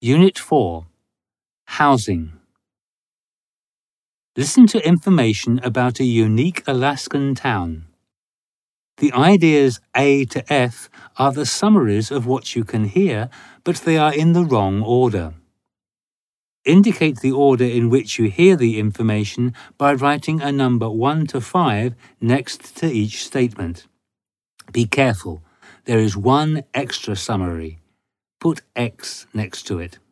Unit 4. Housing. Listen to information about a unique Alaskan town. The ideas A to F are the summaries of what you can hear, but they are in the wrong order. Indicate the order in which you hear the information by writing a number 1 to 5 next to each statement. Be careful, there is one extra summary. Put X next to it.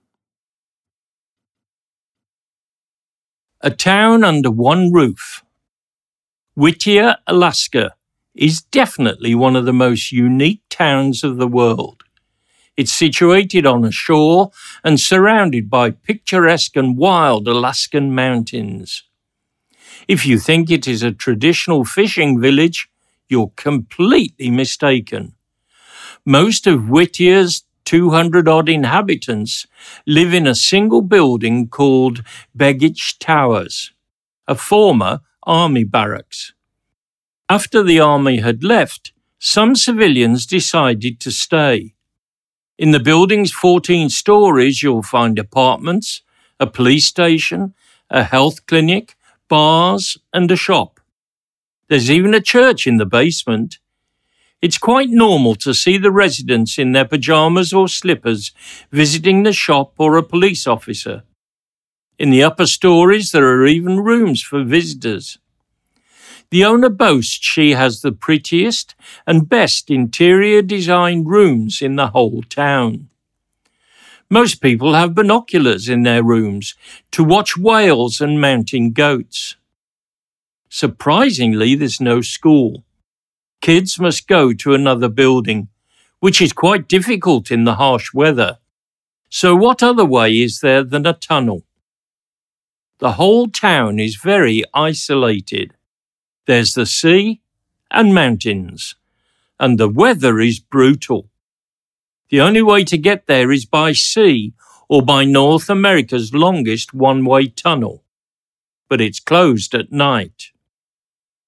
A town under one roof. Whittier, Alaska, is definitely one of the most unique towns of the world. It's situated on a shore and surrounded by picturesque and wild Alaskan mountains. If you think it is a traditional fishing village, you're completely mistaken. Most of Whittier's 200-odd inhabitants live in a single building called Begich Towers, a former army barracks. After the army had left, some civilians decided to stay. In the building's 14 stories, you'll find apartments, a police station, a health clinic, bars, and a shop. There's even a church in the basement. It's quite normal to see the residents in their pajamas or slippers visiting the shop or a police officer. In the upper stories, there are even rooms for visitors. The owner boasts she has the prettiest and best interior design rooms in the whole town. Most people have binoculars in their rooms to watch whales and mountain goats. Surprisingly, there's no school. Kids must go to another building, which is quite difficult in the harsh weather. So what other way is there than a tunnel? The whole town is very isolated. There's the sea and mountains, and the weather is brutal. The only way to get there is by sea or by North America's longest one-way tunnel, but it's closed at night.